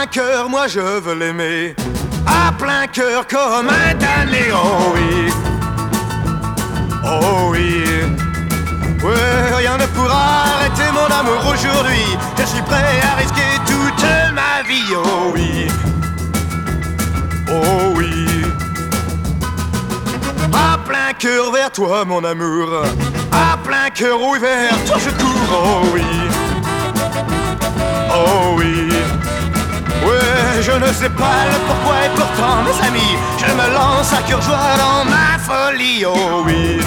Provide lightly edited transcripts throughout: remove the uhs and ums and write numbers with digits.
cœur, moi je veux l'aimer. À plein cœur comme un damné, oh oui. Oh oui. Ouais, rien ne pourra arrêter mon amour aujourd'hui. Je suis prêt à risquer toute ma vie, oh oui. Oh oui. À plein cœur vers toi mon amour. À plein cœur, oui, vers toi je cours, oh oui. Oh oui. Ouais, je ne sais pas le pourquoi et pourtant, mes amis, je me lance à cœur joie dans ma folie, oh oui.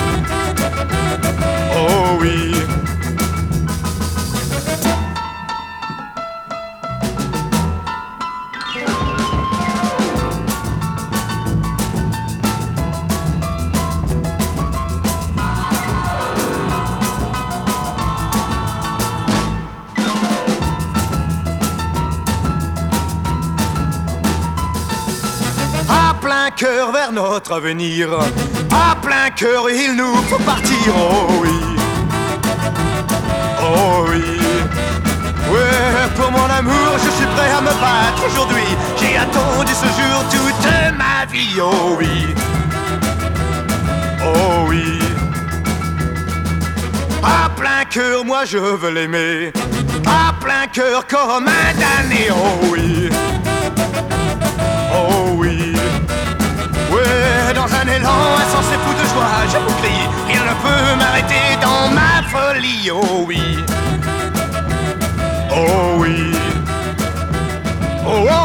Oh oui. À plein cœur vers notre avenir. À plein cœur il nous faut partir, oh oui. Oh oui. Ouais, pour mon amour je suis prêt à me battre aujourd'hui. J'ai attendu ce jour toute ma vie, oh oui. Oh oui. À plein cœur moi je veux l'aimer. À plein cœur comme un damné, oh oui. Oh oui. Ouais, dans un élan insensé fou de joie, je vous crie, rien ne peut m'arrêter dans ma folie, oh oui. Oh oui. Oh, oh.